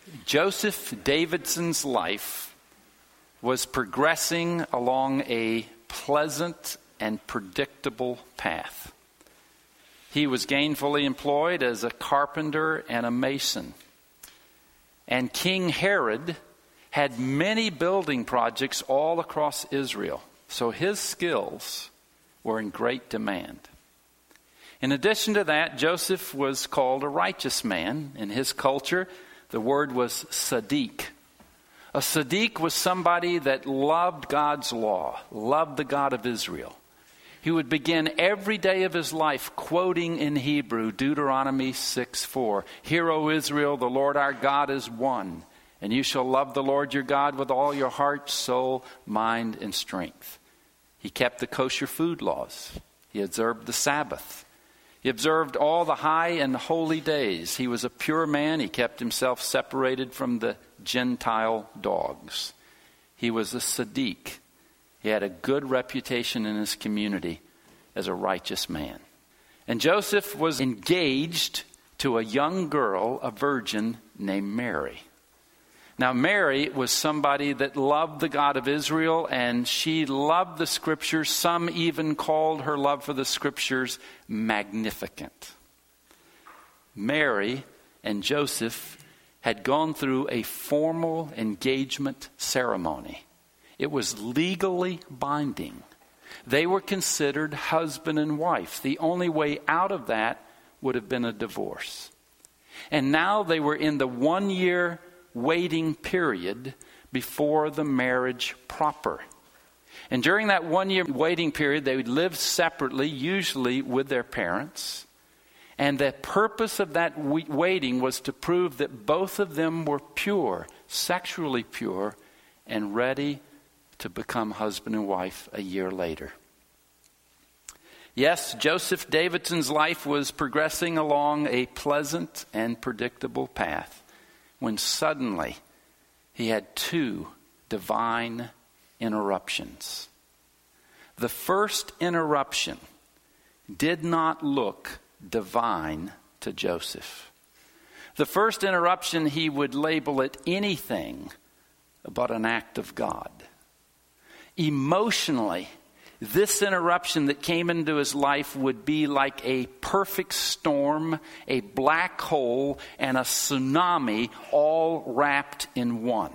Joseph Davidson's life was progressing along a pleasant and predictable path. He was gainfully employed as a carpenter and a mason. And King Herod had many building projects all across Israel, so his skills were in great demand. In addition to that, Joseph was called a righteous man. In his culture, the word was Sadiq. A Sadiq was somebody that loved God's law, loved the God of Israel. He would begin every day of his life quoting in Hebrew Deuteronomy 6:4. Hear, O Israel, the Lord our God is one, and you shall love the Lord your God with all your heart, soul, mind, and strength. He kept the kosher food laws. He observed the Sabbath. He observed all the high and holy days. He was a pure man. He kept himself separated from the Gentile dogs. He was a Sadiq. He had a good reputation in his community as a righteous man. And Joseph was engaged to a young girl, a virgin named Mary. Now, Mary was somebody that loved the God of Israel, and she loved the Scriptures. Some even called her love for the Scriptures magnificent. Mary and Joseph had gone through a formal engagement ceremony. It was legally binding. They were considered husband and wife. The only way out of that would have been a divorce. And now they were in the 1-year waiting period before the marriage proper. And during that 1-year waiting period, they would live separately, usually with their parents. And the purpose of that waiting was to prove that both of them were pure, sexually pure, and ready to become husband and wife a year later. Yes, Joseph Davidson's life was progressing along a pleasant and predictable path when suddenly he had 2 divine interruptions. The first interruption did not look divine to Joseph. The first interruption, he would label it anything but an act of God. Emotionally, this interruption that came into his life would be like a perfect storm, a black hole, and a tsunami all wrapped in one.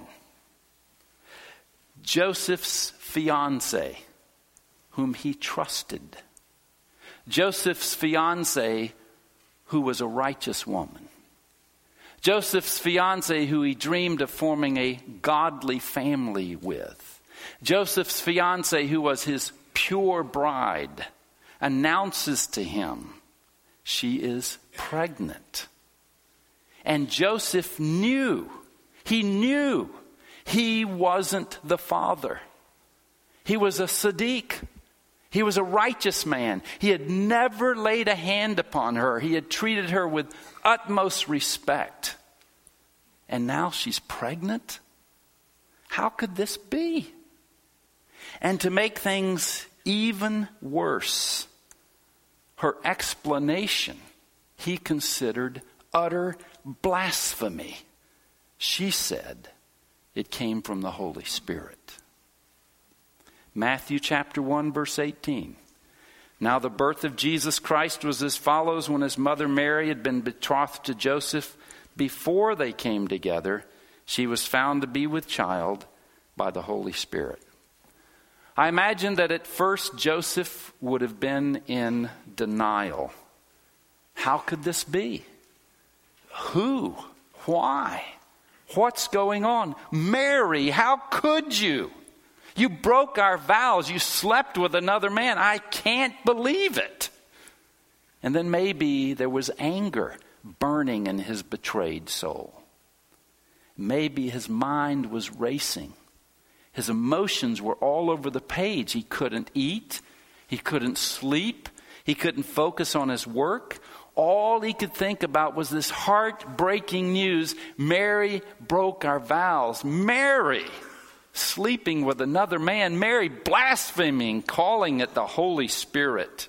Joseph's fiancée, whom he trusted. Joseph's fiancée, who was a righteous woman. Joseph's fiancée, who he dreamed of forming a godly family with. Joseph's fiancée, who was his pure bride, announces to him she is pregnant. And Joseph knew he wasn't the father. He was a Sadiq. He was a righteous man. He had never laid a hand upon her. He had treated her with utmost respect. And now she's pregnant? How could this be? And to make things even worse, her explanation he considered utter blasphemy. She said it came from the Holy Spirit. Matthew chapter 1, verse 18. Now the birth of Jesus Christ was as follows. When his mother Mary had been betrothed to Joseph, before they came together, she was found to be with child by the Holy Spirit. I imagine that at first Joseph would have been in denial. How could this be? Who? Why? What's going on? Mary, how could you? You broke our vows. You slept with another man. I can't believe it. And then maybe there was anger burning in his betrayed soul. Maybe his mind was racing. His emotions were all over the page. He couldn't eat. He couldn't sleep. He couldn't focus on his work. All he could think about was this heartbreaking news. Mary broke our vows. Mary sleeping with another man. Mary blaspheming, calling it the Holy Spirit.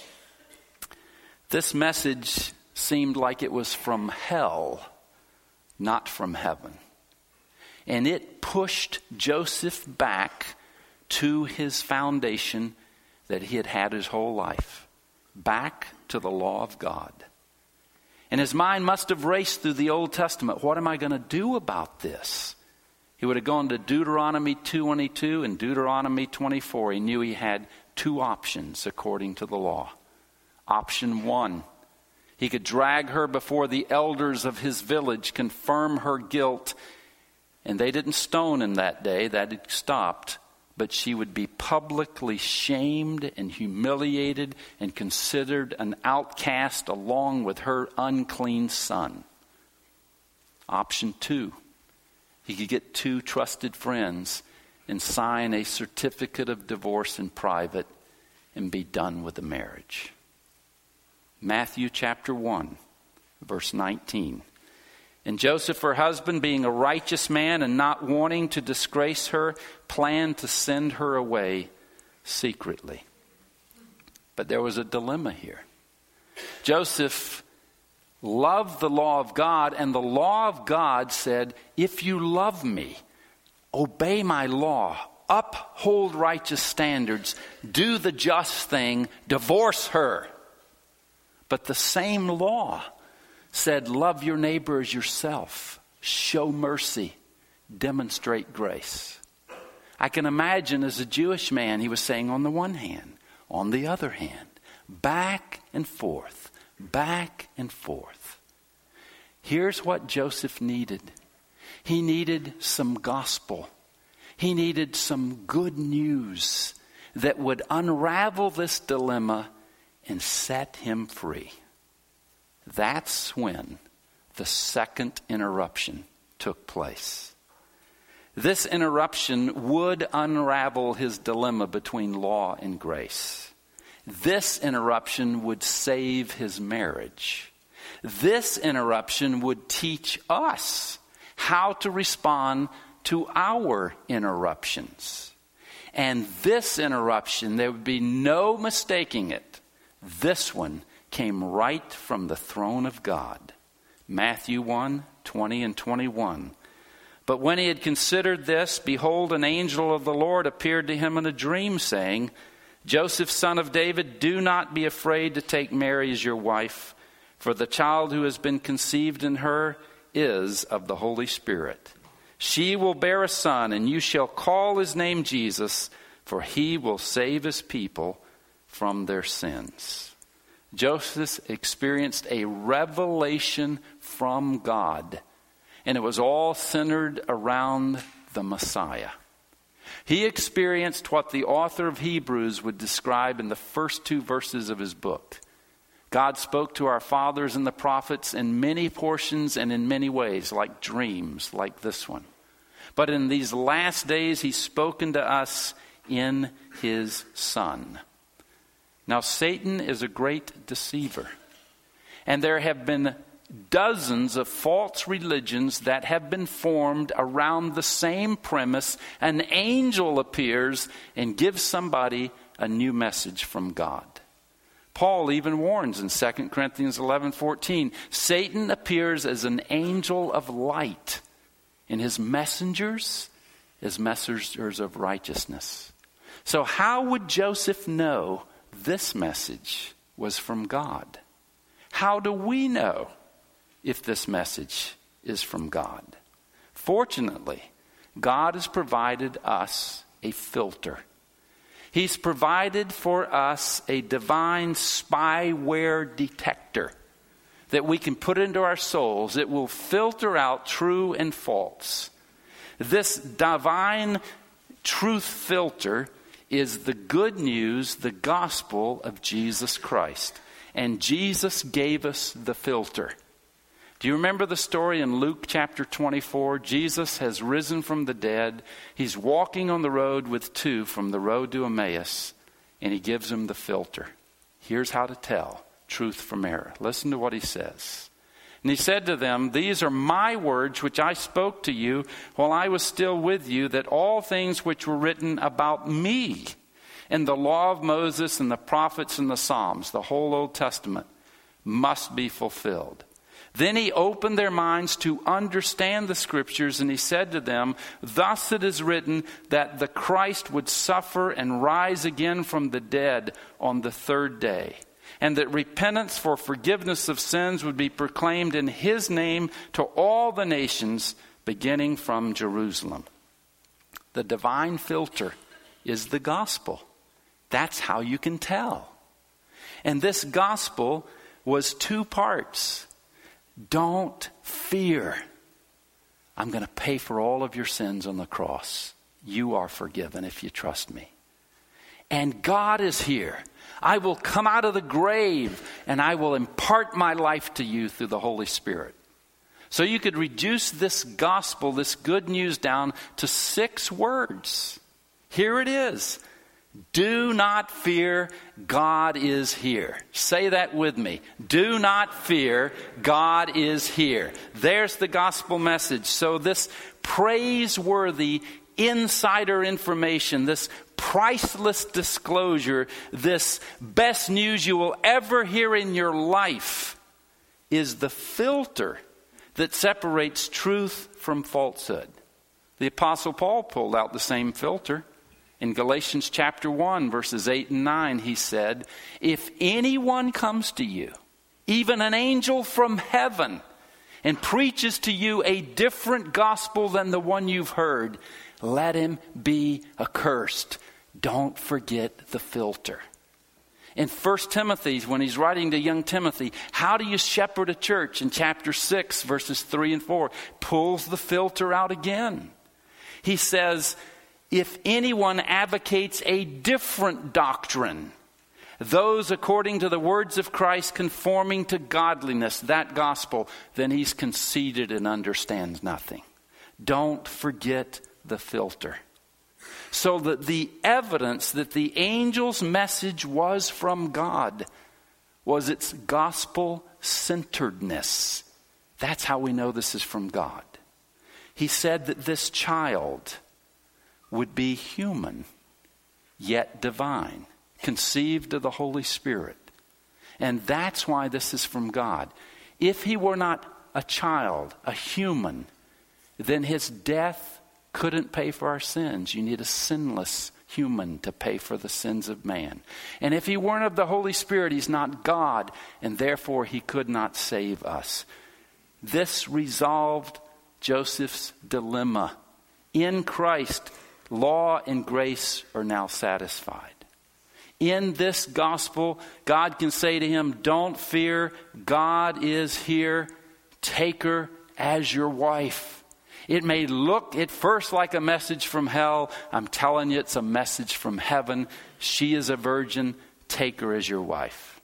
This message seemed like it was from hell not from heaven. And it pushed Joseph back to his foundation that he had had his whole life, back to the law of God. And his mind must have raced through the Old Testament. What am I going to do about this? He would have gone to Deuteronomy 22 and Deuteronomy 24. He knew he had two options according to the law. Option one, he could drag her before the elders of his village, confirm her guilt, and they didn't stone him that day. That had stopped. But she would be publicly shamed and humiliated and considered an outcast along with her unclean son. Option two, he could get two trusted friends and sign a certificate of divorce in private and be done with the marriage. Matthew chapter 1, verse 19. And Joseph, her husband, being a righteous man and not wanting to disgrace her, planned to send her away secretly. But there was a dilemma here. Joseph loved the law of God, and the law of God said, if you love me, obey my law, uphold righteous standards, do the just thing, divorce her. But the same law said, love your neighbor as yourself, show mercy, demonstrate grace. I can imagine as a Jewish man, he was saying on the one hand, on the other hand, back and forth, back and forth. Here's what Joseph needed. He needed some gospel. He needed some good news that would unravel this dilemma and set him free. That's when the second interruption took place. This interruption would unravel his dilemma between law and grace. This interruption would save his marriage. This interruption would teach us how to respond to our interruptions. And this interruption, there would be no mistaking it. This one came right from the throne of God. Matthew 1, 20 and 21. But when he had considered this, behold, an angel of the Lord appeared to him in a dream, saying, Joseph, son of David, do not be afraid to take Mary as your wife, for the child who has been conceived in her is of the Holy Spirit. She will bear a son, and you shall call his name Jesus, for he will save his people from their sins. Joseph experienced a revelation from God, and it was all centered around the Messiah. He experienced what the author of Hebrews would describe in the first two verses of his book. God spoke to our fathers and the prophets in many portions and in many ways, like dreams, like this one. But in these last days, he's spoken to us in his Son. Now, Satan is a great deceiver. And there have been dozens of false religions that have been formed around the same premise. An angel appears and gives somebody a new message from God. Paul even warns in 2 Corinthians 11:14, Satan appears as an angel of light, and his messengers as messengers of righteousness. So how would Joseph know this message was from God? How do we know if this message is from God? Fortunately, God has provided us a filter. He's provided for us a divine spyware detector that we can put into our souls. It will filter out true and false. This divine truth filter is the good news, the gospel of Jesus Christ. And Jesus gave us the filter. Do you remember the story in Luke chapter 24? Jesus has risen from the dead. He's walking on the road with two from the road to Emmaus, and he gives them the filter. Here's how to tell truth from error. Listen to what he says. And he said to them, these are my words which I spoke to you while I was still with you, that all things which were written about me in the law of Moses and the prophets and the Psalms, the whole Old Testament, must be fulfilled. Then he opened their minds to understand the Scriptures, and he said to them, "Thus it is written that the Christ would suffer and rise again from the dead on the third day, and that repentance for forgiveness of sins would be proclaimed in his name to all the nations, beginning from Jerusalem." The divine filter is the gospel. That's how you can tell. And this gospel was 2 parts. Don't fear. I'm going to pay for all of your sins on the cross. You are forgiven if you trust me. And God is here. I will come out of the grave and I will impart my life to you through the Holy Spirit. So you could reduce this gospel, this good news, down to 6 words. Here it is. Do not fear, God is here. Say that with me. Do not fear, God is here. There's the gospel message. So this praiseworthy insider information, this priceless disclosure, this best news you will ever hear in your life is the filter that separates truth from falsehood. The Apostle Paul pulled out the same filter. In Galatians chapter 1, verses 8 and 9, he said, "If anyone comes to you, even an angel from heaven, and preaches to you a different gospel than the one you've heard, let him be accursed." Don't forget the filter. In 1 Timothy, when he's writing to young Timothy, how do you shepherd a church? In chapter 6, verses 3 and 4, pulls the filter out again. He says, "If anyone advocates a different doctrine, those according to the words of Christ conforming to godliness," that gospel, "then he's conceited and understands nothing." Don't forget the filter. So that the evidence that the angel's message was from God was its gospel-centeredness. That's how we know this is from God. He said that this child would be human, yet divine, conceived of the Holy Spirit. And that's why this is from God. If he were not a child, a human, then his death couldn't pay for our sins. You need a sinless human to pay for the sins of man. And if he weren't of the Holy Spirit, he's not God, and therefore he could not save us. This resolved Joseph's dilemma. In Christ, law and grace are now satisfied. In this gospel, God can say to him, "Don't fear, God is here. Take her as your wife." It may look at first like a message from hell. I'm telling you, it's a message from heaven. She is a virgin. Take her as your wife.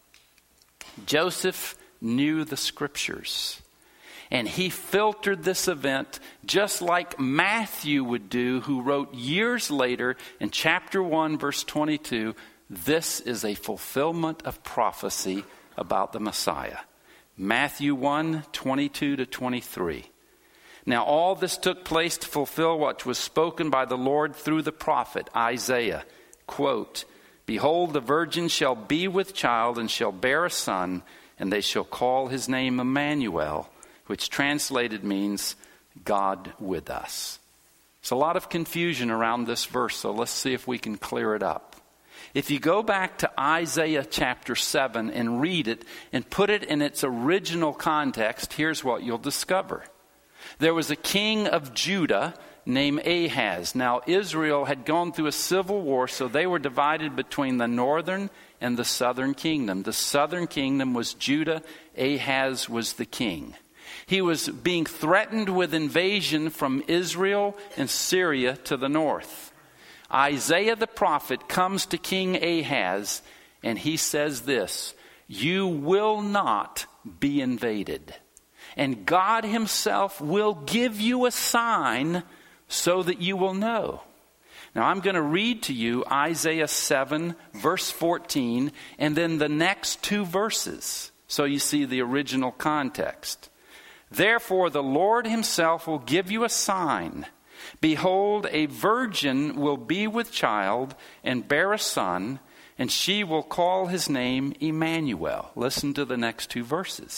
Joseph knew the Scriptures. And he filtered this event just like Matthew would do, who wrote years later in chapter 1, verse 22, "This is a fulfillment of prophecy about the Messiah." Matthew 1, 22 to 23. "Now all this took place to fulfill what was spoken by the Lord through the prophet Isaiah. Quote, 'Behold, the virgin shall be with child and shall bear a son, and they shall call his name Emmanuel,' which translated means God with us." There's a lot of confusion around this verse, so let's see if we can clear it up. If you go back to Isaiah chapter 7 and read it and put it in its original context, here's what you'll discover. There was a king of Judah named Ahaz. Now Israel had gone through a civil war, so they were divided between the northern and the southern kingdom. The southern kingdom was Judah. Ahaz was the king. He was being threatened with invasion from Israel and Syria to the north. Isaiah the prophet comes to King Ahaz and he says this, "You will not be invaded. And God himself will give you a sign so that you will know." Now I'm going to read to you Isaiah 7 verse 14 and then the next 2 verses so you see the original context. "Therefore the Lord himself will give you a sign. Behold, a virgin will be with child and bear a son, and she will call his name Emmanuel." Listen to the next 2 verses.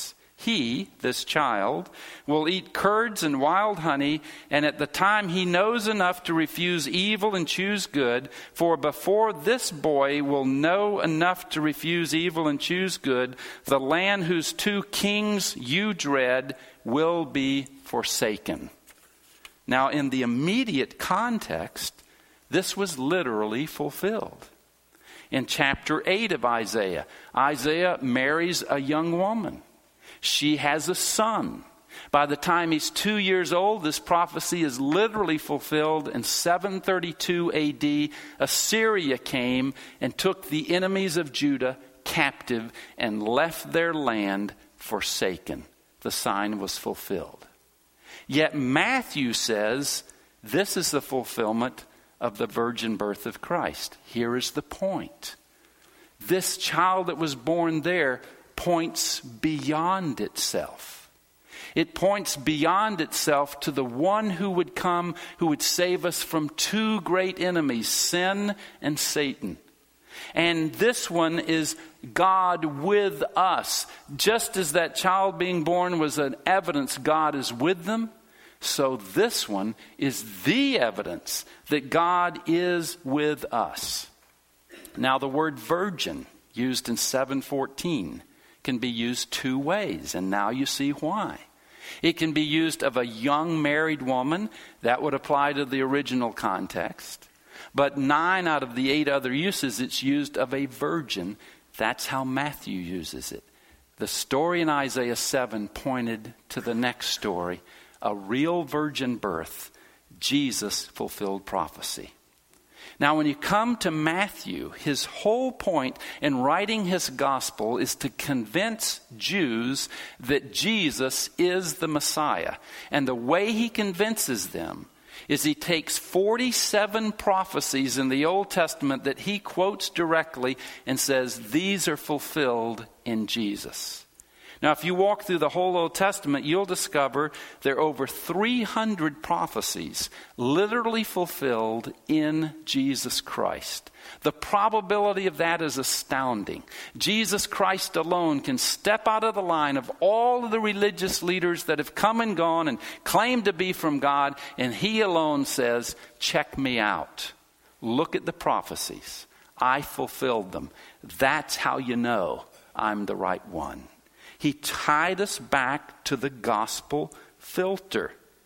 He, this child, will eat curds and wild honey, and at the time he knows enough to refuse evil and choose good, for before this boy will know enough to refuse evil and choose good, the land whose 2 kings you dread will be forsaken. Now, in the immediate context, this was literally fulfilled. In chapter 8 of Isaiah, Isaiah marries a young woman. She has a son. By the time he's 2 years old, this prophecy is literally fulfilled. In 732 AD, Assyria came and took the enemies of Judah captive and left their land forsaken. The sign was fulfilled. Yet Matthew says this is the fulfillment of the virgin birth of Christ. Here is the point. This child that was born there points beyond itself. It points beyond itself to the one who would come, who would save us from 2 great enemies, sin and Satan. And this one is God with us. Just as that child being born was an evidence God is with them, so this one is the evidence that God is with us. Now, the word virgin, used in 7:14, can be used 2 ways, and now you see why. It can be used of a young married woman. That would apply to the original context. But 9 out of the 8 other uses, it's used of a virgin. That's how Matthew uses it. The story in Isaiah 7 pointed to the next story, a real virgin birth. Jesus fulfilled prophecy. Now, when you come to Matthew, his whole point in writing his gospel is to convince Jews that Jesus is the Messiah. And the way he convinces them is he takes 47 prophecies in the Old Testament that he quotes directly and says, these are fulfilled in Jesus. Now, if you walk through the whole Old Testament, you'll discover there are over 300 prophecies literally fulfilled in Jesus Christ. The probability of that is astounding. Jesus Christ alone can step out of the line of all of the religious leaders that have come and gone and claimed to be from God, and he alone says, check me out. Look at the prophecies. I fulfilled them. That's how you know I'm the right one. He tied us back to the gospel filter.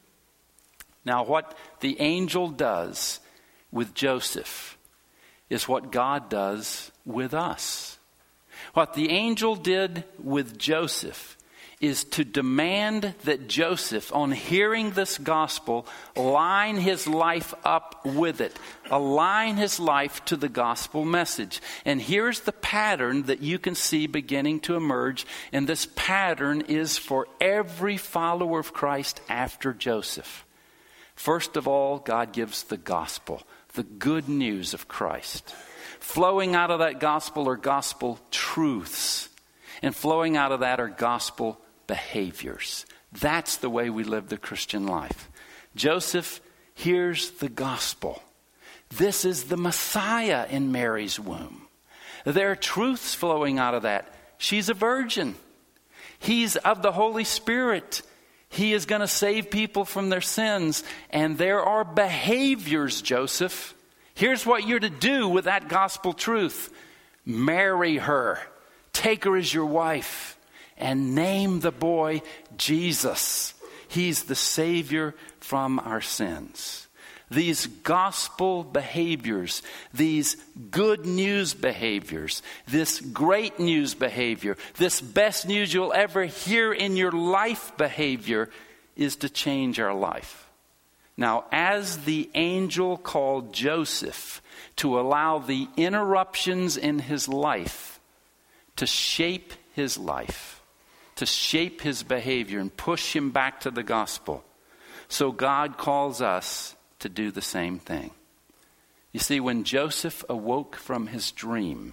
Now, what the angel does with Joseph is what God does with us. What the angel did with Joseph is to demand that Joseph, on hearing this gospel, line his life up with it. Align his life to the gospel message. And here's the pattern that you can see beginning to emerge. And this pattern is for every follower of Christ after Joseph. First of all, God gives the gospel, the good news of Christ. Flowing out of that gospel are gospel truths. And flowing out of that are gospel behaviors. That's the way we live the Christian life. Joseph hears the gospel. This is the Messiah in Mary's womb. There are truths flowing out of that. She's a virgin. He's of the Holy Spirit. He is going to save people from their sins. And there are behaviors, Joseph. Here's what you're to do with that gospel truth. Marry her. Take her as your wife. And name the boy Jesus. He's the Savior from our sins. These gospel behaviors, these good news behaviors, this great news behavior, this best news you'll ever hear in your life behavior is to change our life. Now, as the angel called Joseph to allow the interruptions in his life to shape his life, to shape his behavior and push him back to the gospel. So God calls us to do the same thing. You see, when Joseph awoke from his dream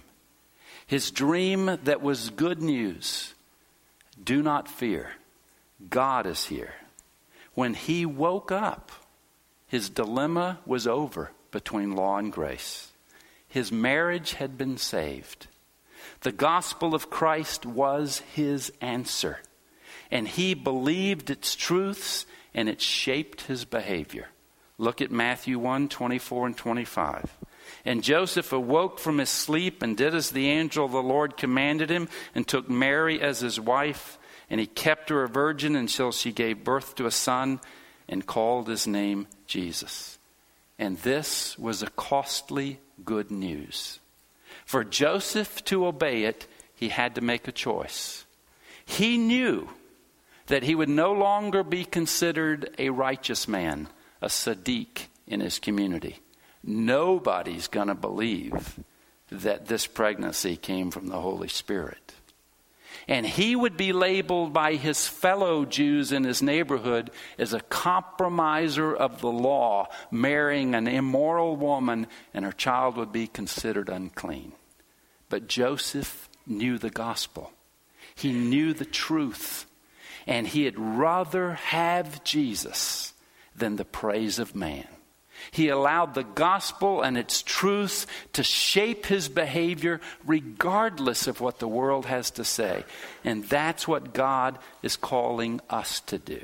that was good news, do not fear, God is here. When he woke up, his dilemma was over between law and grace. His marriage had been saved. The gospel of Christ was his answer. and he believed its truths, and it shaped his behavior. Look at Matthew 1:24 and 25. And Joseph awoke from his sleep and did as the angel of the Lord commanded him, and took Mary as his wife, and he kept her a virgin until she gave birth to a son, and called his name Jesus. And this was a costly good news. For Joseph to obey it, he had to make a choice. He knew that he would no longer be considered a righteous man, a Sadiq in his community. Nobody's going to believe that this pregnancy came from the Holy Spirit. And he would be labeled by his fellow Jews in his neighborhood as a compromiser of the law, marrying an immoral woman, and her child would be considered unclean. But Joseph knew the gospel. He knew the truth. And he'd rather have Jesus than the praise of man. He allowed the gospel and its truths to shape his behavior regardless of what the world has to say. And that's what God is calling us to do.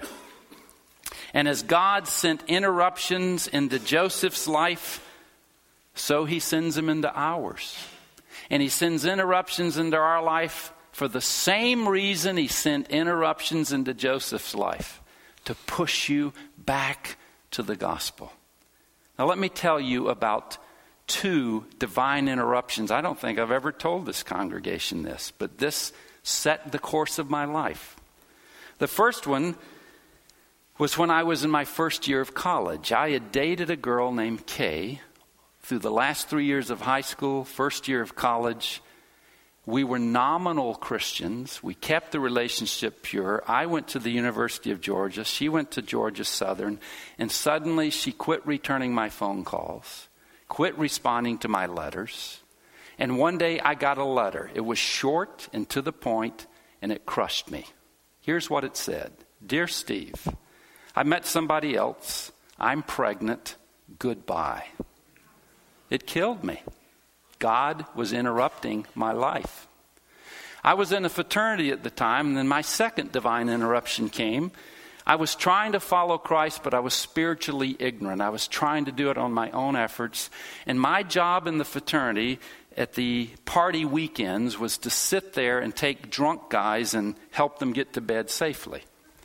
And as God sent interruptions into Joseph's life, so he sends them into ours. And he sends interruptions into our life for the same reason he sent interruptions into Joseph's life, to push you back to the gospel. Now let me tell you about 2 divine interruptions. I don't think I've ever told this congregation this, but this set the course of my life. The first one was when I was in my first year of college. I had dated a girl named Kay through the last 3 years of high school, first year of college. We were nominal Christians. We kept the relationship pure. I went to the University of Georgia. She went to Georgia Southern. And suddenly she quit returning my phone calls, quit responding to my letters. And one day I got a letter. It was short and to the point, and it crushed me. Here's what it said. Dear Steve, I met somebody else. I'm pregnant. Goodbye. It killed me. God was interrupting my life. I was in a fraternity at the time, and then my second divine interruption came. I was trying to follow Christ, but I was spiritually ignorant. I was trying to do it on my own efforts. And my job in the fraternity at the party weekends was to sit there and take drunk guys and help them get to bed safely.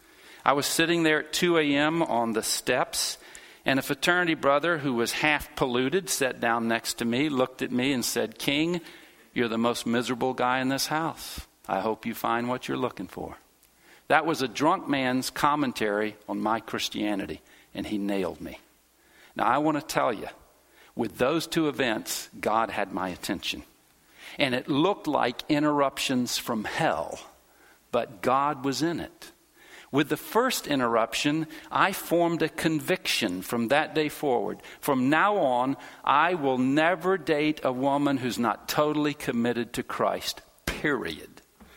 I was sitting there at 2 a.m. on the steps, and a fraternity brother who was half polluted sat down next to me, looked at me and said, King, you're the most miserable guy in this house. I hope you find what you're looking for. That was a drunk man's commentary on my Christianity, and he nailed me. Now I want to tell you, with those 2 events, God had my attention. And it looked like interruptions from hell, but God was in it. With the first interruption, I formed a conviction from that day forward. From now on, I will never date a woman who's not totally committed to Christ, period.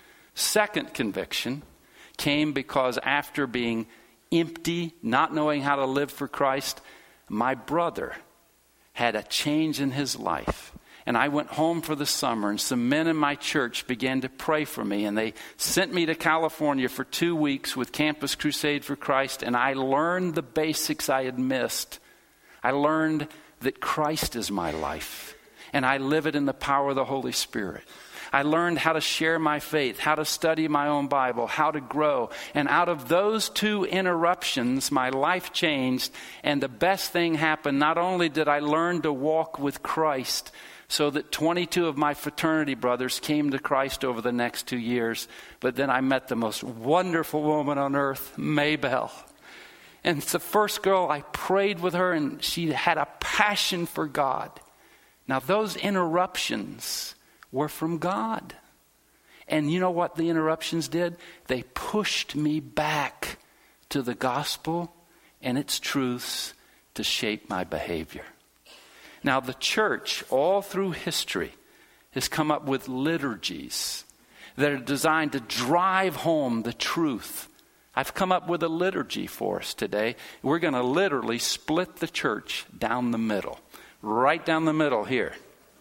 Second conviction came because after being empty, not knowing how to live for Christ, my brother had a change in his life. And I went home for the summer, and some men in my church began to pray for me. And they sent me to California for 2 weeks with Campus Crusade for Christ. And I learned the basics I had missed. I learned that Christ is my life, and I live it in the power of the Holy Spirit. I learned how to share my faith, how to study my own Bible, how to grow. And out of those 2 interruptions, my life changed. And the best thing happened. Not only did I learn to walk with Christ, so that 22 of my fraternity brothers came to Christ over the next 2 years. But then I met the most wonderful woman on earth, Maybell. And it's the first girl I prayed with her, and she had a passion for God. Now those interruptions were from God. And you know what the interruptions did? They pushed me back to the gospel and its truths to shape my behavior. Now, the church, all through history, has come up with liturgies that are designed to drive home the truth. I've come up with a liturgy for us today. We're going to literally split the church down the middle. Right down the middle here.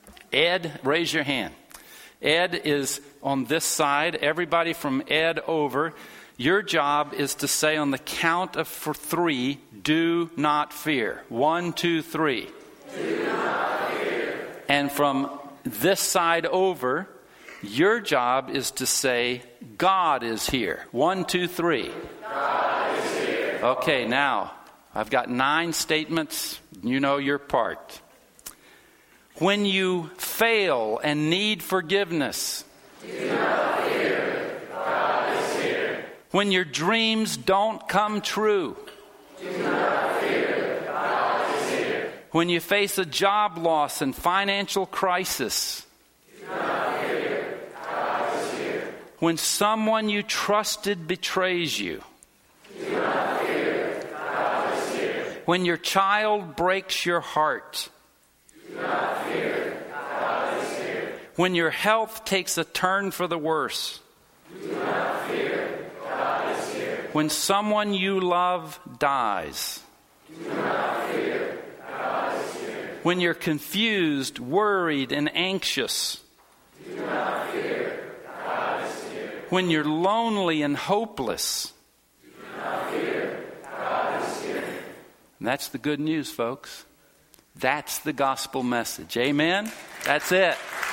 Ed, raise your hand. Ed is on this side. Everybody from Ed over. Your job is to say on the count of for 3, do not fear. 1, 2, 3. Do not fear. And from this side over, your job is to say, God is here. 1, 2, 3. God is here. Okay, now, I've got 9 statements. You know your part. When you fail and need forgiveness, do not fear. God is here. When your dreams don't come true, do not fear. God is here. When you face a job loss and financial crisis, do not fear. God is here. When someone you trusted betrays you, do not fear. God is here. When your child breaks your heart, do not fear. God is here. When your health takes a turn for the worse, do not fear. God is here. When someone you love dies, do not fear. God is here. When you're confused, worried, and anxious, do not fear. God is here. When you're lonely and hopeless, do not fear. God is here. and that's the good news, folks. That's the gospel message. Amen? That's it.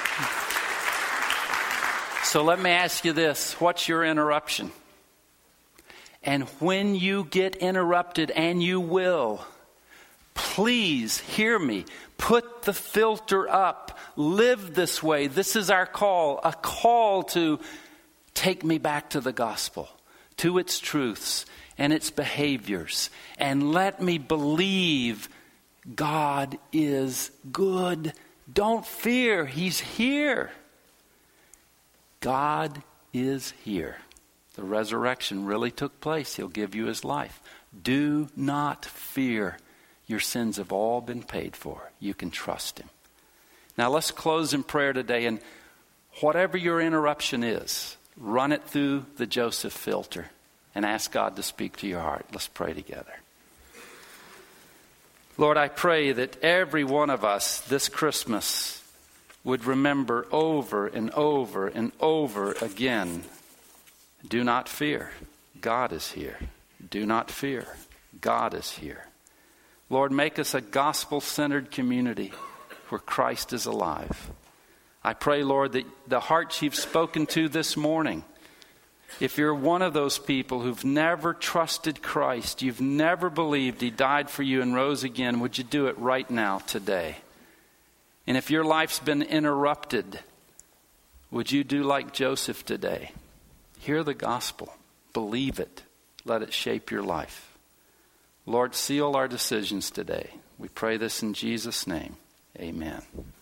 So let me ask you this. What's your interruption? And when you get interrupted, and you will, please hear me. Put the filter up. Live this way. This is our call. A call to take me back to the gospel, to its truths and its behaviors. And let me believe God is good. Don't fear. He's here. God is here. The resurrection really took place. He'll give you his life. Do not fear. Your sins have all been paid for. You can trust him. Now let's close in prayer today. And whatever your interruption is, run it through the Joseph filter and ask God to speak to your heart. Let's pray together. Lord, I pray that every one of us this Christmas would remember over and over and over again, do not fear. God is here. Do not fear. God is here. Lord, make us a gospel-centered community where Christ is alive. I pray, Lord, that the hearts you've spoken to this morning, if you're one of those people who've never trusted Christ, you've never believed he died for you and rose again, would you do it right now, today? And if your life's been interrupted, would you do like Joseph today? Hear the gospel. Believe it. Let it shape your life. Lord, seal our decisions today. We pray this in Jesus' name. Amen.